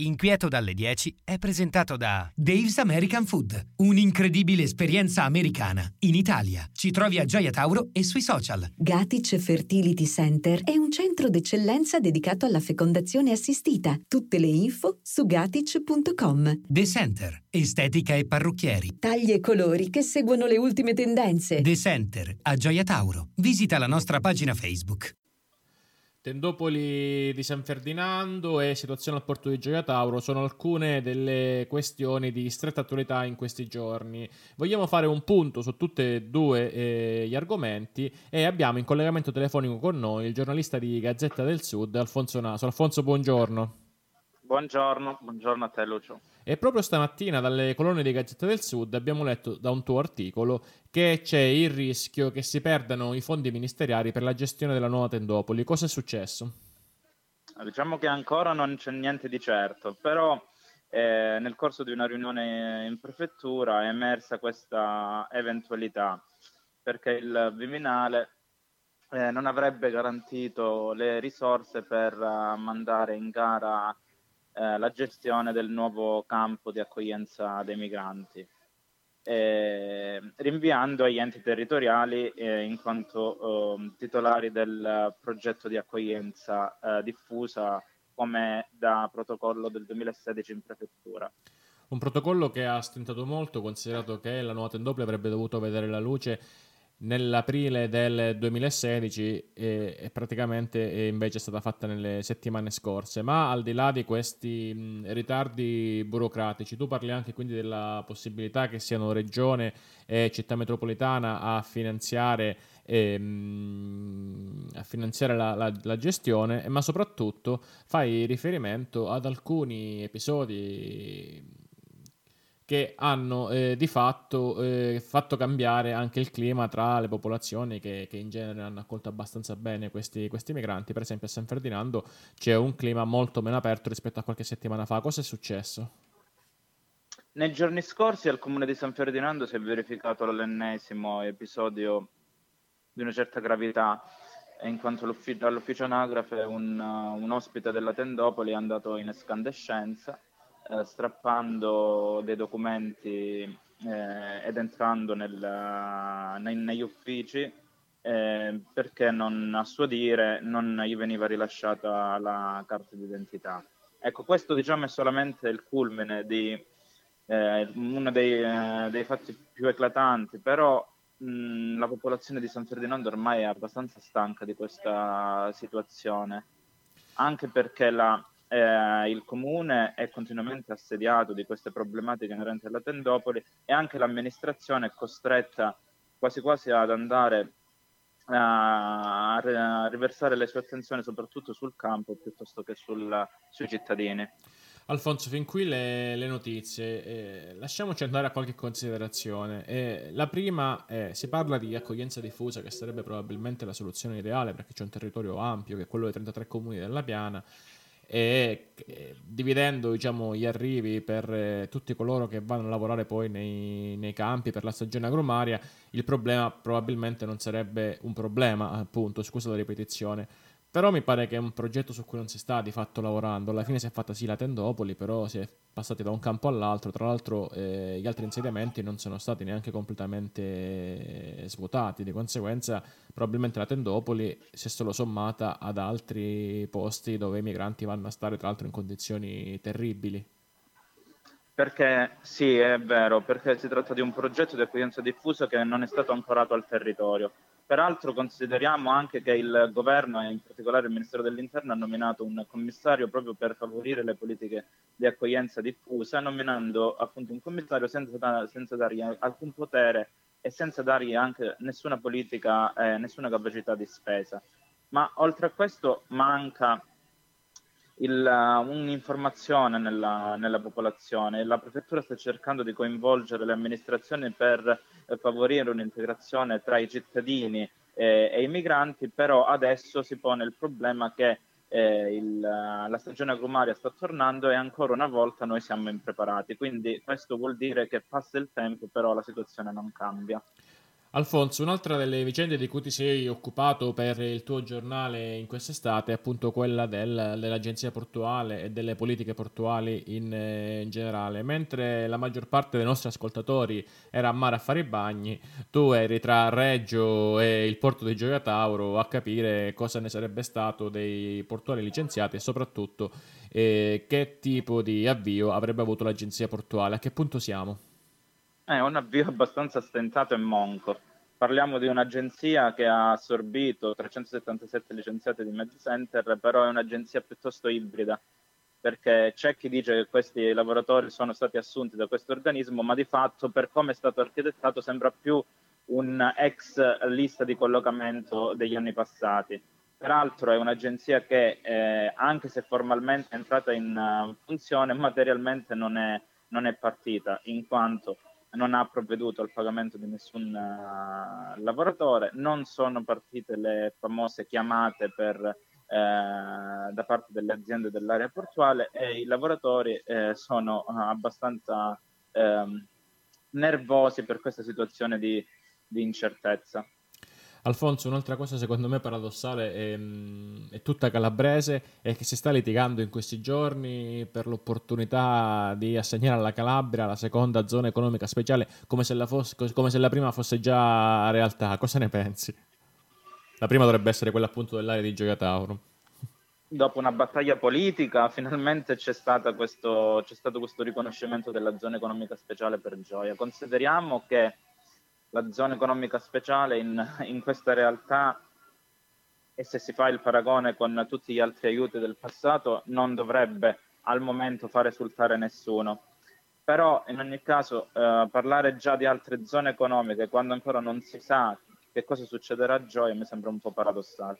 Inquieto dalle 10 è presentato da Dave's American Food, un'incredibile esperienza americana in Italia. Ci trovi a Gioia Tauro e sui social. Gatic Fertility Center è un centro d'eccellenza dedicato alla fecondazione assistita. Tutte le info su gatic.com. The Center, estetica e parrucchieri. Tagli e colori che seguono le ultime tendenze. The Center a Gioia Tauro. Visita la nostra pagina Facebook. Tendopoli di San Ferdinando e situazione al porto di Gioia Tauro sono alcune delle questioni di stretta attualità in questi giorni. Vogliamo fare un punto su tutte e due gli argomenti e abbiamo in collegamento telefonico con noi il giornalista di Gazzetta del Sud, Alfonso Naso. Alfonso, buongiorno. Buongiorno a te, Lucio. E proprio stamattina dalle colonne di Gazzetta del Sud abbiamo letto da un tuo articolo che c'è il rischio che si perdano i fondi ministeriali per la gestione della nuova Tendopoli. Cosa è successo? Diciamo che ancora non c'è niente di certo, però nel corso di una riunione in prefettura è emersa questa eventualità, perché il Viminale non avrebbe garantito le risorse per mandare in gara la gestione del nuovo campo di accoglienza dei migranti, rinviando agli enti territoriali in quanto titolari del progetto di accoglienza diffusa come da protocollo del 2016 in prefettura. Un protocollo che ha stentato molto, considerato che la nuova Tendopoli avrebbe dovuto vedere la luce nell'aprile del 2016 e praticamente invece è stata fatta nelle settimane scorse. Ma al di là di questi ritardi burocratici, tu parli anche quindi della possibilità che siano regione e città metropolitana a finanziare la gestione, ma soprattutto fai riferimento ad alcuni episodi che hanno di fatto fatto cambiare anche il clima tra le popolazioni che in genere hanno accolto abbastanza bene questi migranti. Per esempio a San Ferdinando c'è un clima molto meno aperto rispetto a qualche settimana fa. Cosa è successo? Nei giorni scorsi al comune di San Ferdinando si è verificato l'ennesimo episodio di una certa gravità, in quanto all'ufficio anagrafe un ospite della Tendopoli è andato in escandescenza, strappando dei documenti ed entrando negli uffici perché a suo dire non gli veniva rilasciata la carta d'identità. Ecco, questo diciamo è solamente il culmine di uno dei fatti più eclatanti, però la popolazione di San Ferdinando ormai è abbastanza stanca di questa situazione, anche perché il comune è continuamente assediato di queste problematiche inerenti alla Tendopoli e anche l'amministrazione è costretta quasi quasi ad andare a riversare le sue attenzioni soprattutto sul campo piuttosto che sui cittadini. Alfonso, fin qui le notizie, lasciamoci andare a qualche considerazione. La prima si parla di accoglienza diffusa, che sarebbe probabilmente la soluzione ideale perché c'è un territorio ampio che è quello dei 33 comuni della Piana, e dividendo diciamo gli arrivi per tutti coloro che vanno a lavorare poi nei campi per la stagione agromaria, il problema probabilmente non sarebbe un problema, appunto, scusa la ripetizione. Però mi pare che è un progetto su cui non si sta di fatto lavorando. Alla fine si è fatta sì la Tendopoli, però si è passati da un campo all'altro. Tra l'altro gli altri insediamenti non sono stati neanche completamente svuotati. Di conseguenza probabilmente la Tendopoli si è solo sommata ad altri posti dove i migranti vanno a stare, tra l'altro in condizioni terribili. Perché sì, è vero, perché si tratta di un progetto di accoglienza diffusa che non è stato ancorato al territorio. Peraltro consideriamo anche che il governo e in particolare il Ministero dell'Interno ha nominato un commissario proprio per favorire le politiche di accoglienza diffusa, nominando appunto un commissario senza dargli alcun potere e senza dargli anche nessuna politica, nessuna capacità di spesa. Ma oltre a questo manca un'informazione nella popolazione. La prefettura sta cercando di coinvolgere le amministrazioni per favorire un'integrazione tra i cittadini e i migranti, però adesso si pone il problema che la stagione agrumaria sta tornando e ancora una volta noi siamo impreparati. Quindi questo vuol dire che passa il tempo, però la situazione non cambia. Alfonso, un'altra delle vicende di cui ti sei occupato per il tuo giornale in quest'estate è appunto quella dell'agenzia portuale e delle politiche portuali in generale. Mentre la maggior parte dei nostri ascoltatori era a mare a fare i bagni, tu eri tra Reggio e il porto di Gioia Tauro a capire cosa ne sarebbe stato dei portuali licenziati e soprattutto che tipo di avvio avrebbe avuto l'agenzia portuale. A che punto siamo? È un avvio abbastanza stentato e monco. Parliamo di un'agenzia che ha assorbito 377 licenziati di MedCenter, però è un'agenzia piuttosto ibrida, perché c'è chi dice che questi lavoratori sono stati assunti da questo organismo, ma di fatto, per come è stato architettato, sembra più un ex lista di collocamento degli anni passati. Peraltro è un'agenzia che, anche se formalmente è entrata in funzione, materialmente non è partita, in quanto non ha provveduto al pagamento di nessun lavoratore, non sono partite le famose chiamate da parte delle aziende dell'area portuale e i lavoratori sono abbastanza nervosi per questa situazione di incertezza. Alfonso, un'altra cosa secondo me paradossale è tutta calabrese e che si sta litigando in questi giorni per l'opportunità di assegnare alla Calabria la seconda zona economica speciale come se la prima fosse già realtà. Cosa ne pensi? La prima dovrebbe essere quella appunto dell'area di Gioia Tauro. Dopo una battaglia politica, finalmente c'è stato questo riconoscimento della zona economica speciale per Gioia. Consideriamo che la zona economica speciale in questa realtà, e se si fa il paragone con tutti gli altri aiuti del passato, non dovrebbe al momento far esultare nessuno. Però in ogni caso parlare già di altre zone economiche quando ancora non si sa che cosa succederà a Gioia mi sembra un po' paradossale.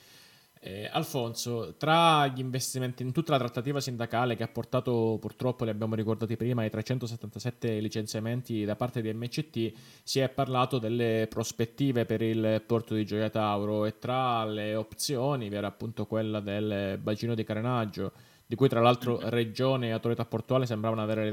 Alfonso, tra gli investimenti in tutta la trattativa sindacale che ha portato purtroppo, li abbiamo ricordati prima, ai 377 licenziamenti da parte di MCT, si è parlato delle prospettive per il porto di Gioia Tauro e tra le opzioni vi era appunto quella del bacino di carenaggio, di cui tra l'altro regione e autorità portuale sembravano avere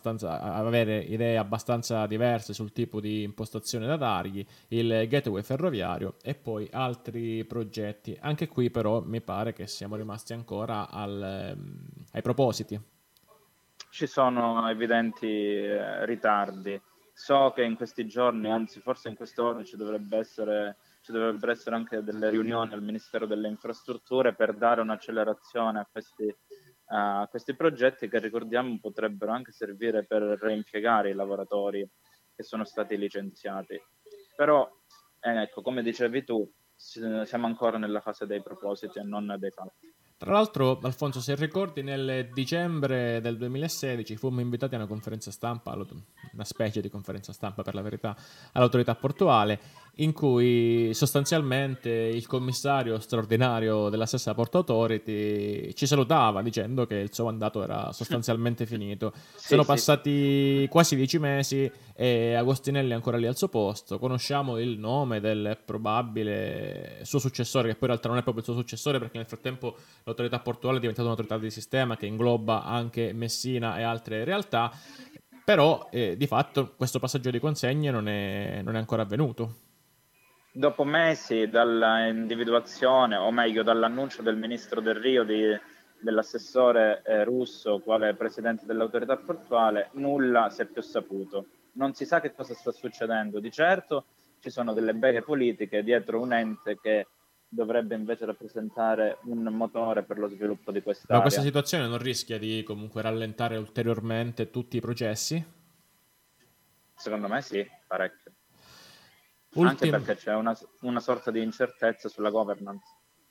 idee abbastanza diverse sul tipo di impostazione da dargli, il gateway ferroviario e poi altri progetti. Anche qui però mi pare che siamo rimasti ancora ai propositi. Ci sono evidenti ritardi. So che in questi giorni, anzi forse in queste ore, ci dovrebbero essere anche delle riunioni al Ministero delle Infrastrutture per dare un'accelerazione a questi progetti che, ricordiamo, potrebbero anche servire per reimpiegare i lavoratori che sono stati licenziati. Però, ecco, come dicevi tu, siamo ancora nella fase dei propositi e non dei fatti. Tra l'altro, Alfonso, se ricordi, nel dicembre del 2016 fummo invitati a una conferenza stampa, una specie di conferenza stampa per la verità, all'autorità portuale, in cui sostanzialmente il commissario straordinario della stessa Port Authority ci salutava dicendo che il suo mandato era sostanzialmente finito. Sono passati quasi 10 mesi e Agostinelli è ancora lì al suo posto. Conosciamo il nome del probabile suo successore, che poi in realtà non è proprio il suo successore perché nel frattempo l'autorità portuale è diventata un'autorità di sistema che ingloba anche Messina e altre realtà, però di fatto questo passaggio di consegne non è ancora avvenuto. Dopo mesi dall'individuazione, o meglio dall'annuncio del ministro Del Rio dell'assessore Russo quale presidente dell'autorità portuale, nulla si è più saputo. Non si sa che cosa sta succedendo. Di certo ci sono delle beghe politiche dietro un ente che dovrebbe invece rappresentare un motore per lo sviluppo di quest'area. Ma questa situazione non rischia di comunque rallentare ulteriormente tutti i processi? Secondo me sì, parecchio. Anche perché c'è una sorta di incertezza sulla governance.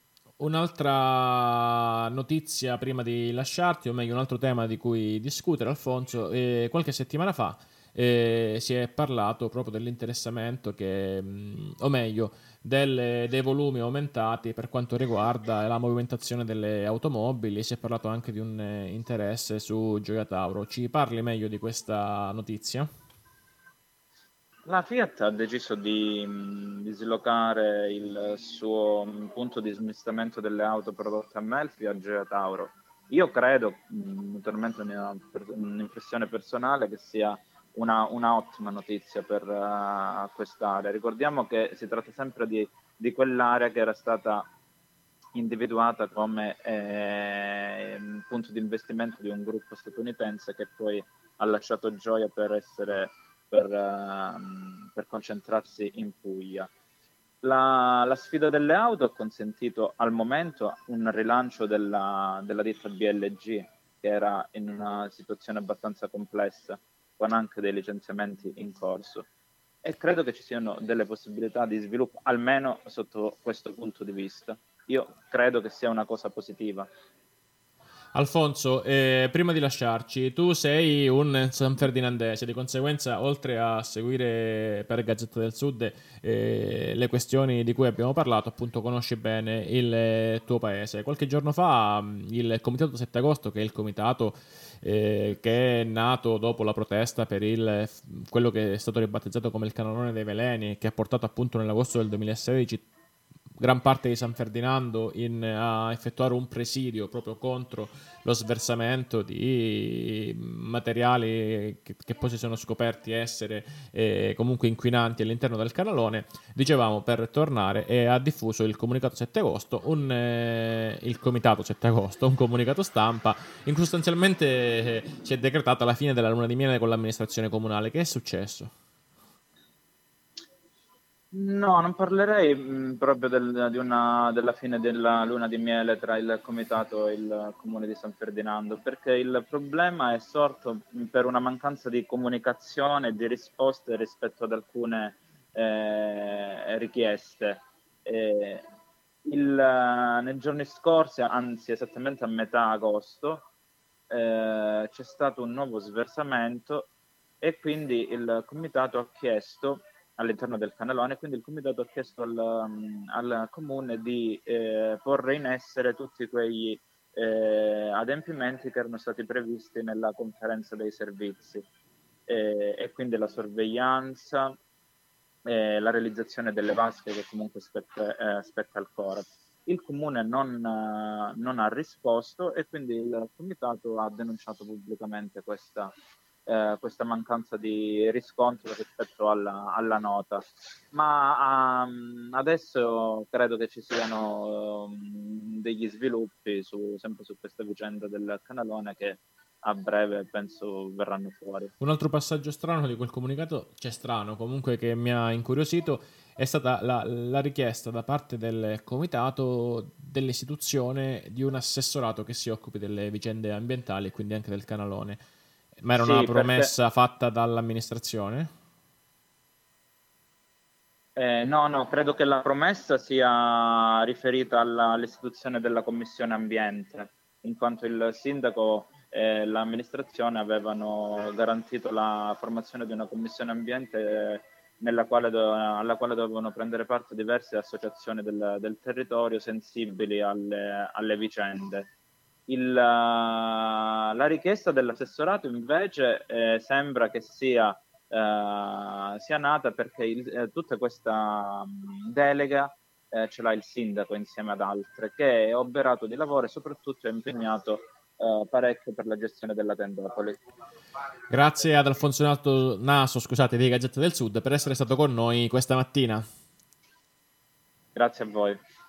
Un'altra notizia prima di lasciarti, o meglio un altro tema di cui discutere, Alfonso, qualche settimana fa si è parlato proprio dell'interessamento o meglio dei volumi aumentati per quanto riguarda la movimentazione delle automobili. Si è parlato anche di un interesse su Gioia Tauro. Ci parli meglio di questa notizia? La Fiat ha deciso di dislocare il suo punto di smistamento delle auto prodotte a Melfi a Gioia Tauro. Io credo, naturalmente un'impressione personale, che sia una ottima notizia per quest'area. Ricordiamo che si tratta sempre di quell'area che era stata individuata come punto di investimento di un gruppo statunitense che poi ha lasciato Gioia per concentrarsi in Puglia. La sfida delle auto ha consentito al momento un rilancio della ditta BLG, che era in una situazione abbastanza complessa, con anche dei licenziamenti in corso. E credo che ci siano delle possibilità di sviluppo, almeno sotto questo punto di vista. Io credo che sia una cosa positiva. Alfonso, prima di lasciarci, tu sei un sanferdinandese, di conseguenza, oltre a seguire per Gazzetta del Sud le questioni di cui abbiamo parlato, appunto conosci bene il tuo paese. Qualche giorno fa il Comitato 7 Agosto, che è il comitato che è nato dopo la protesta per quello che è stato ribattezzato come il Canalone dei Veleni, che ha portato appunto nell'agosto del 2016 gran parte di San Ferdinando a effettuare un presidio proprio contro lo sversamento di materiali che poi si sono scoperti essere comunque inquinanti all'interno del canalone. Dicevamo, per tornare, ha diffuso il comunicato 7 agosto, il comitato 7 agosto, un comunicato stampa in cui sostanzialmente si è decretata la fine della luna di miele con l'amministrazione comunale. Che è successo? No, non parlerei proprio della fine della luna di miele tra il comitato e il comune di San Ferdinando, perché il problema è sorto per una mancanza di comunicazione e di risposte rispetto ad alcune richieste. Nei giorni scorsi, anzi esattamente a metà agosto, c'è stato un nuovo sversamento e quindi il comitato ha chiesto all'interno del canalone, quindi il comitato ha chiesto al comune di porre in essere tutti quegli adempimenti che erano stati previsti nella conferenza dei servizi, e quindi la sorveglianza, la realizzazione delle vasche che comunque spetta al Corap. Il comune non ha risposto e quindi il comitato ha denunciato pubblicamente questa mancanza di riscontro rispetto alla nota, ma adesso credo che ci siano degli sviluppi sempre su questa vicenda del canalone che a breve penso verranno fuori. Un altro passaggio strano di quel comunicato, strano comunque, che mi ha incuriosito, è stata la richiesta da parte del comitato dell'istituzione di un assessorato che si occupi delle vicende ambientali e quindi anche del canalone. Ma era una promessa fatta dall'amministrazione? No, credo che la promessa sia riferita all'istituzione della commissione ambiente, in quanto il sindaco e l'amministrazione avevano garantito la formazione di una commissione ambiente alla quale dovevano prendere parte diverse associazioni del territorio sensibili alle vicende. La richiesta dell'assessorato invece sembra che sia nata perché tutta questa delega ce l'ha il sindaco insieme ad altre, che è oberato di lavoro e soprattutto è impegnato parecchio per la gestione della tendopoli. Grazie ad Alfonso Naso, di Gazzetta del Sud, per essere stato con noi questa mattina. Grazie a voi.